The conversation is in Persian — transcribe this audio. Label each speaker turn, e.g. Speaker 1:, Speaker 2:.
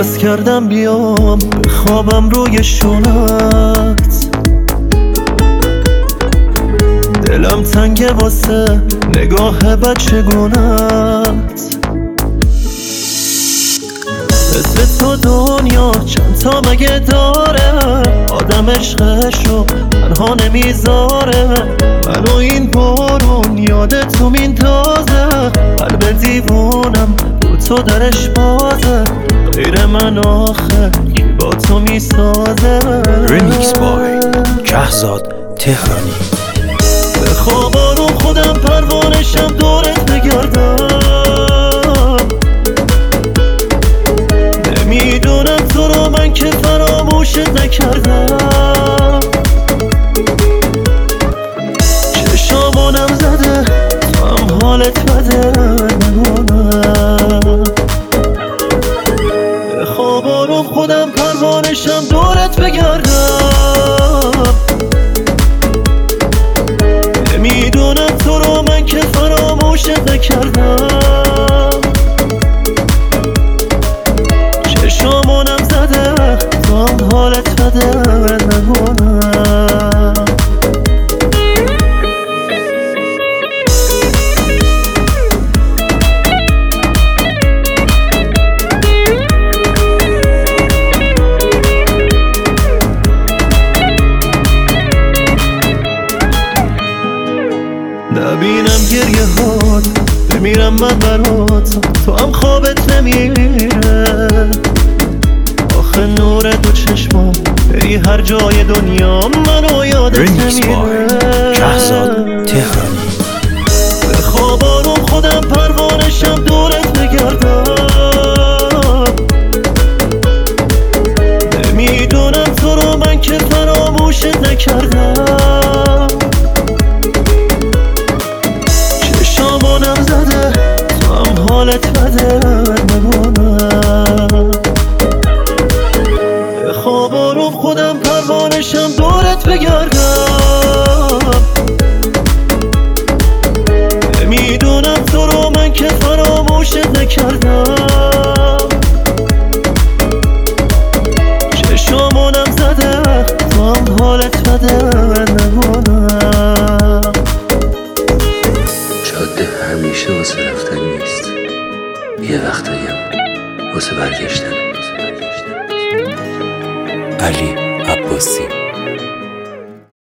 Speaker 1: بس کردم بیام بخوابم روی شونت، دلم تنگه واسه نگاه بچگونت. مثل تو دنیا چند تا مگه داره، آدم عشقشو تنها نمیذاره. منو این بارون یادت میندازه، قلب دیوونم رو تو درش بازه. غیر من آخه با تو میسازه.
Speaker 2: ریمیکس بای کهزاد تهرانی.
Speaker 1: به خواب آروم خودم پروانشم دورت بگردم، نمیدونم تو رو من که فراموشت نکردم. چشامونم زده تو هم حالت بده نمونم. به خواب آروم خودم پروانشم دورت بگردم، نمیدونم تو رو من که فراموشت نکردم. چشامونم زده تو هم حالت بده نمونم. نبینم گریه هات بمیرم من برات، تو هم خوابت نمیره. آخه نور دو چشمام بری هر جای دنیا منو یادت نمیره.
Speaker 2: کهزاد تهرانی.
Speaker 1: به خواب آروم خودم پروانشم دورت بگردم، نمیدونم تو رو من که فراموشت نکردم. چشامونم زده تو هم حالت بده نمونم. به خواب آروم خودم پروانشم دورت بگردم، نمیدونم تو رو من که فراموشت نکردم. چشامونم زده تو هم حالت بده نمونم.
Speaker 3: جاده همیشه واسه رفتن نیست، یه وقتایی هم واسه برگشتن.
Speaker 2: علی عباسی.